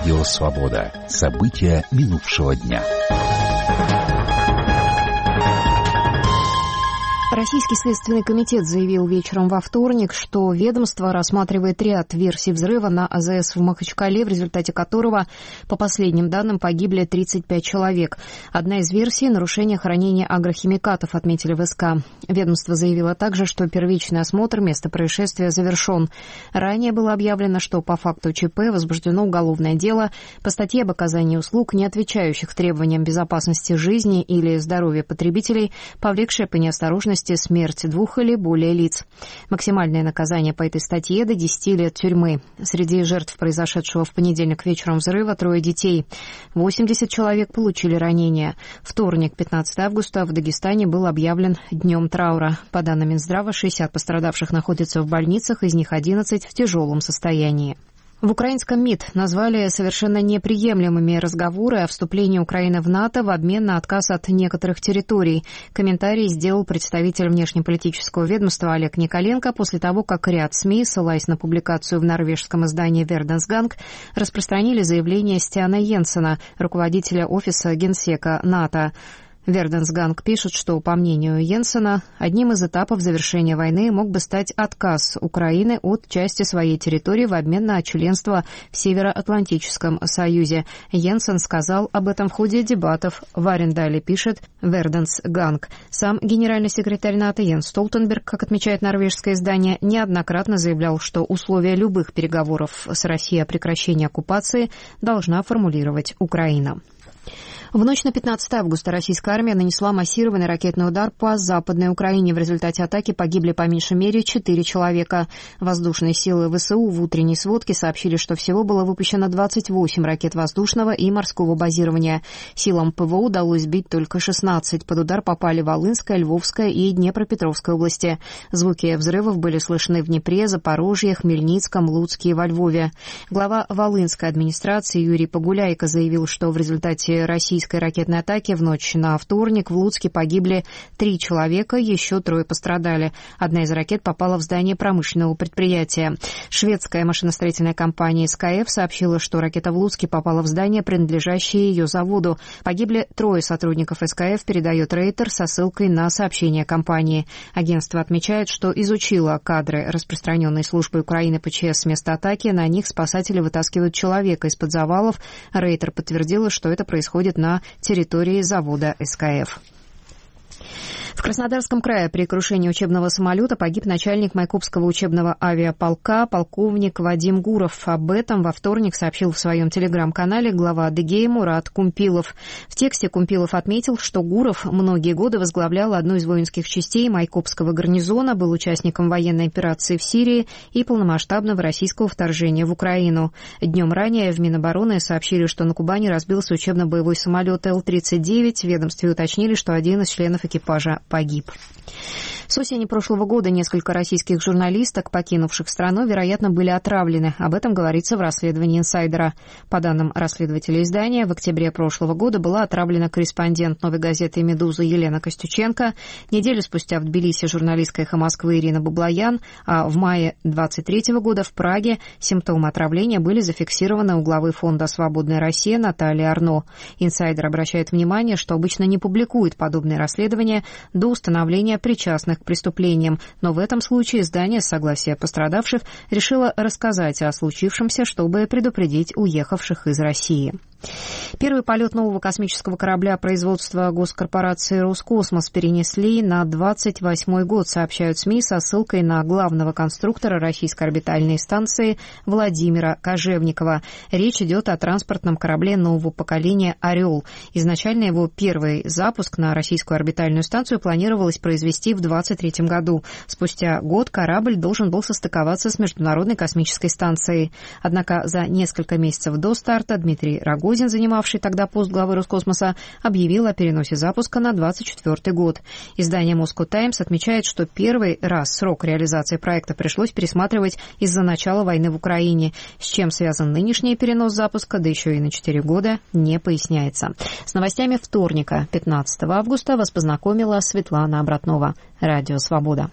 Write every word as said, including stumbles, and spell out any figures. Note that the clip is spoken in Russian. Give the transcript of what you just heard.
Радио «Свобода». События минувшего дня. Российский следственный комитет заявил вечером во вторник, что ведомство рассматривает ряд версий взрыва на АЗС в Махачкале, в результате которого, по последним данным, погибли тридцать пять человек. Одна из версий — нарушение хранения агрохимикатов, отметили в СК. Ведомство заявило также, что первичный осмотр места происшествия завершен. Ранее было объявлено, что по факту ЧП возбуждено уголовное дело по статье об оказании услуг, не отвечающих требованиям безопасности жизни или здоровья потребителей, повлекшее по неосторожности смерть двух или более лиц. Максимальное наказание по этой статье до десяти лет тюрьмы. Среди жертв произошедшего в понедельник вечером взрыва трое детей. восемьдесят человек получили ранения. Вторник, пятнадцатого августа, в Дагестане был объявлен днем траура. По данным Минздрава, шестьдесят пострадавших находятся в больницах, из них одиннадцать в тяжелом состоянии. В украинском МИД назвали совершенно неприемлемыми разговоры о вступлении Украины в НАТО в обмен на отказ от некоторых территорий. Комментарий сделал представитель внешнеполитического ведомства Олег Николенко после того, как ряд СМИ, ссылаясь на публикацию в норвежском издании «Верденсганг», распространили заявление Стяна Йенсена, руководителя офиса Генсека НАТО. Верденсганг пишет, что, по мнению Йенсена, одним из этапов завершения войны мог бы стать отказ Украины от части своей территории в обмен на членство в Североатлантическом Союзе. Йенсен сказал об этом в ходе дебатов в Арендале, пишет Верденсганг. Сам генеральный секретарь НАТО Йенс Столтенберг, как отмечает норвежское издание, неоднократно заявлял, что условия любых переговоров с Россией о прекращении оккупации должна формулировать Украина. В ночь на пятнадцатое августа российская армия нанесла массированный ракетный удар по Западной Украине. В результате атаки погибли по меньшей мере четыре человека. Воздушные силы ВСУ в утренней сводке сообщили, что всего было выпущено двадцать восемь ракет воздушного и морского базирования. Силам ПВО удалось сбить только шестнадцать. Под удар попали Волынская, Львовская и Днепропетровская области. Звуки взрывов были слышны в Днепре, Запорожье, Хмельницком, Луцке и во Львове. Глава Волынской администрации Юрий Погуляйко заявил, что в результате российской ракетной атаки в ночь на вторник в Луцке погибли три человека, еще трое пострадали. Одна из ракет попала в здание промышленного предприятия. Шведская машиностроительная компания эс ка эф сообщила, что ракета в Луцке попала в здание, принадлежащее ее заводу. Погибли трое сотрудников эс ка эф, передает Рейтер со ссылкой на сообщение компании. Агентство отмечает, что изучило кадры, распространенные службой Украины ПЧС с места атаки. На них спасатели вытаскивают человека из-под завалов. Рейтер подтвердила, что это происходит на территории завода эс ка эф. В Краснодарском крае при крушении учебного самолета погиб начальник Майкопского учебного авиаполка полковник Вадим Гуров. Об этом во вторник сообщил в своем телеграм-канале глава Адыгеи Мурат Кумпилов. В тексте Кумпилов отметил, что Гуров многие годы возглавлял одну из воинских частей Майкопского гарнизона, был участником военной операции в Сирии и полномасштабного российского вторжения в Украину. Днем ранее в Минобороны сообщили, что на Кубани разбился учебно-боевой самолет эл тридцать девять. В ведомстве уточнили, что один из членов экипажа погиб. С осени прошлого года несколько российских журналисток, покинувших страну, вероятно, были отравлены. Об этом говорится в расследовании «Инсайдера». По данным расследователя издания, в октябре прошлого года была отравлена корреспондент «Новой газеты» «Медуза» Елена Костюченко. Неделю спустя в Тбилиси журналистка «Эхо Москвы» Ирина Баблоян, а в мае двадцать третьего года в Праге симптомы отравления были зафиксированы у главы фонда «Свободная Россия» Натальи Арно. «Инсайдер» обращает внимание, что обычно не публикует подобные расследования до установления причастных к преступлениям, но в этом случае издание с согласия пострадавших решило рассказать о случившемся, чтобы предупредить уехавших из России. Первый полет нового космического корабля производства госкорпорации «Роскосмос» перенесли на двадцать восьмой год, сообщают СМИ со ссылкой на главного конструктора российской орбитальной станции Владимира Кожевникова. Речь идет о транспортном корабле нового поколения «Орел». Изначально его первый запуск на российскую орбитальную станцию планировалось произвести в двадцать третьем году. Спустя год корабль должен был состыковаться с Международной космической станцией. Однако за несколько месяцев до старта Дмитрий Рогозин, занимавший тогда пост главы Роскосмоса, объявил о переносе запуска на двадцать четвёртый год. Издание Moscow Times отмечает, что первый раз срок реализации проекта пришлось пересматривать из-за начала войны в Украине. С чем связан нынешний перенос запуска, да еще и на четыре года, не поясняется. С новостями вторника, пятнадцатого августа, вас познакомила Светлана Обратнова. Радио «Свобода».